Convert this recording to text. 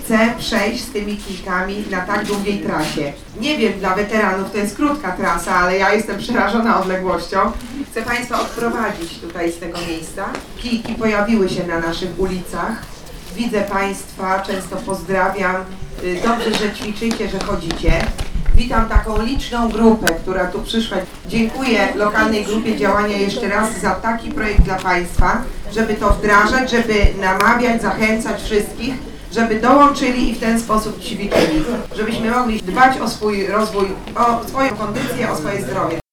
chce przejść z tymi kijkami na tak długiej trasie. Nie wiem, dla weteranów to jest krótka trasa, ale ja jestem przerażona odległością. Chcę Państwa odprowadzić tutaj z tego miejsca. Kijki pojawiły się na naszych ulicach. Widzę Państwa, często pozdrawiam. Dobrze, że ćwiczycie, że chodzicie. Witam taką liczną grupę, która tu przyszła. Dziękuję lokalnej grupie działania jeszcze raz za taki projekt dla Państwa, żeby to wdrażać, żeby namawiać, zachęcać wszystkich, żeby dołączyli i w ten sposób ćwiczyli, żebyśmy mogli dbać o swój rozwój, o swoją kondycję, o swoje zdrowie.